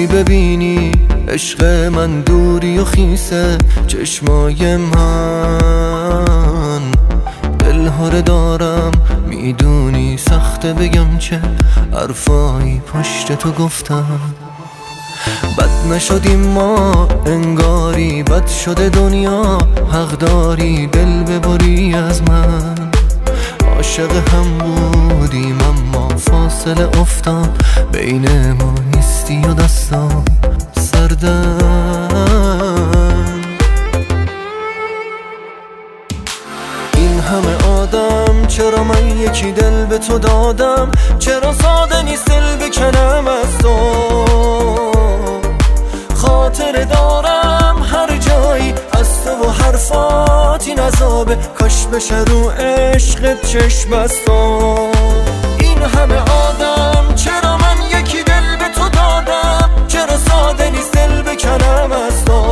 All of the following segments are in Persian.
تونستی ببینی عشق من دوری و خیسه چشمای من. دلهره دارم میدونی سخته بگم چه حرفایی پشت تو گفتم. بد نشدیم ما انگاری بد شده دنیا، حق داری دل ببری از من. عاشق هم بودیم اما فاصله افتاد بین ما، نیستی و دستام سردن. این همه آدم چرا من یکی دل به تو دادم؟ چرا ساده نیست دل بکنم از تو؟ خاطر دارم هر جایی از تو و حرفات این عذابه، کاش بشه رو عشقت چشم از تو. این همه آدم چرا من یکی دل به تو دادم؟ چرا ساده نیست دل بکنم از تو؟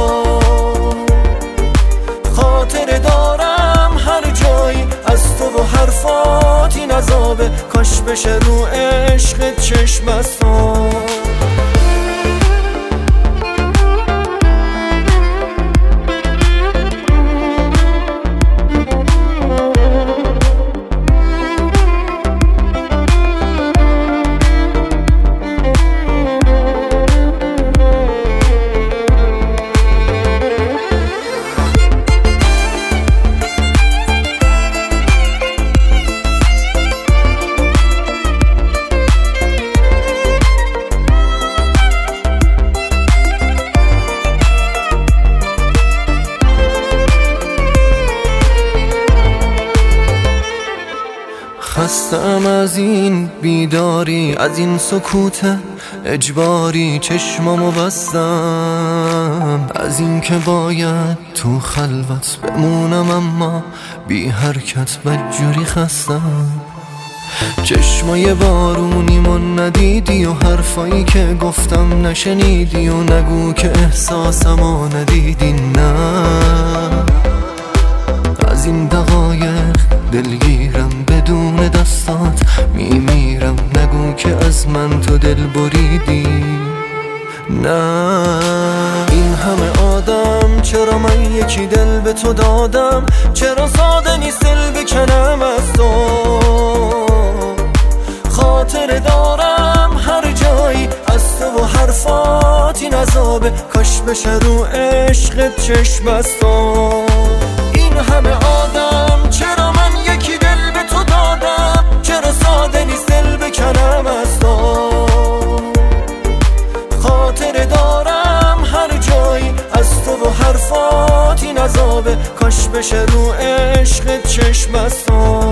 خاطر دارم هر جایی از تو و حرفات این عذابه، کاش بشه رو عشقت چشم از تو. خستم از این بیداری، از این سکوت اجباری، چشمامو بستم از این که باید تو خلوت بمونم اما بی حرکت بدجوری خستم. چشمای بارونیمو ندیدی و حرفایی که گفتم نشنیدی و نگو که احساسمو ندیدی. نه از این دقایق دلگیرم بدون دستات میمیرم، نگو که از من تو دل بریدی. نه این همه آدم چرا من یکی دل به تو دادم؟ چرا ساده نیست دل بکنم از تو؟ خاطر دارم هر جایی از تو و حرفات این عذابه، کاش بشه رو عشقت چشم از تو. این همه آدم چرا من یکی دل به تو دادم؟ چرا ساده نیست دل بکنم از تو؟ خاطر دارم هر جایی از تو و حرفات این عذابه، کاش بشه رو عشقت چشم از تو.